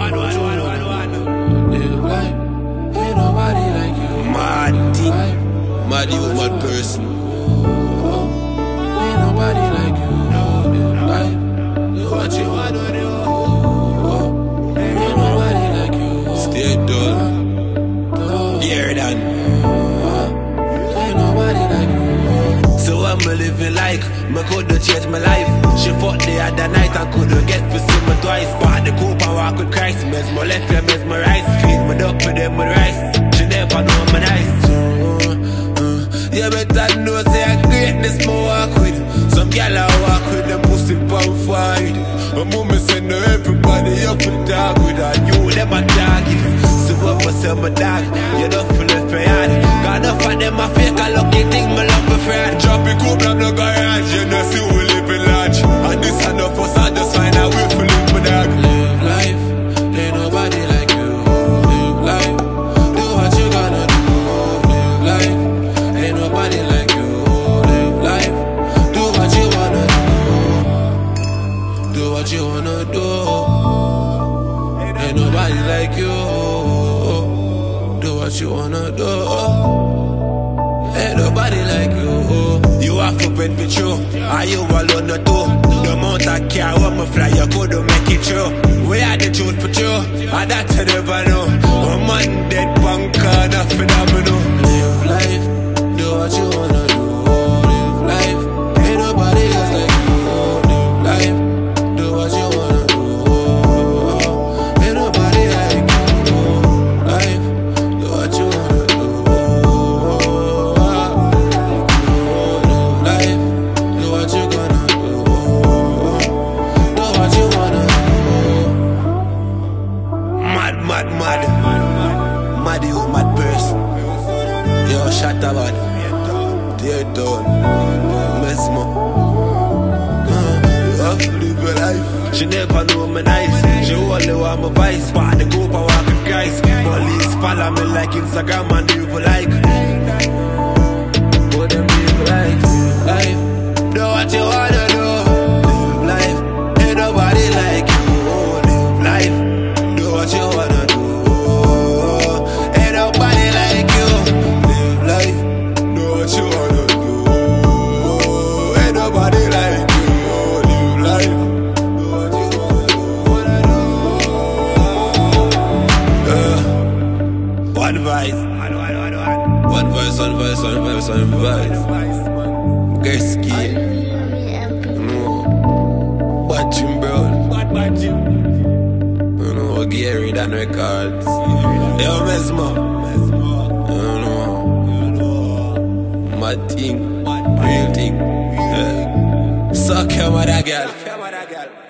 Live life, ain't nobody like you. Mad thing, mad you, mad person. Ain't nobody like you. Live life, do what you wanna do. Ain't nobody like you. Stay dull, hear that. Ain't nobody like you. So I'm living like, me couldn't change my life. She fucked the other night and couldn't get to see me twice. Part the coupe and walk with Christ. Mesmer left you mesmerized. Feed me up with them with rice. She never know me nice. You better know say I greatness me walk with. Some gal I walk with them pussy pump fight. My mummy say no everybody up and talk with her. You them a target. So what was say my dog? You don't feel it for yard. Got enough of them a fake a lucky thing. Me love my friend. Drop it coupe from the garage. You know see we living large. And this enough us I just find a way for live my dog. Live life, ain't nobody like you. Live life, do what you gonna do. Live life, ain't nobody like you. Live life, do what you wanna do. Do what you wanna do. Ain't nobody like you. Do what you wanna do. Ain't nobody like you. You have to wait with you. Are you alone or two? The amount I care when me fly, you couldn't make it true. We had the truth for true, and that you never know. A man dead bunker, not phenomenal. Live life, do what you wanna do. Live life, ain't nobody else like you. Live life, do what you wanna do. Ain't nobody like you. Life, do what you wanna do. Life, do what you gonna do. Do what you wanna do. Mad, mad, mad. Mad you, mad person. Yo, shut up, man. Tear down. Mesmer. You have to live your life. She never know me nice. She only want my vice. Part the coupe and walk with Christ. Police follow me like Instagram and evil like. But them evil like. Life, Do what you wanna do. Live life. Ain't nobody like you. Live life. Do what you wanna do. Ain't nobody like you. Live life. Do what you wanna do. Ain't nobody like you. Live life. Do what you wanna do. One voice. One voice, one voice, one voice, one voice. Geski. No. Watching, bro. You know, Gary Dan Records. Yo, Mesmer. You know. Mad thing. Real thing. Yeah. Suck your mother, girl.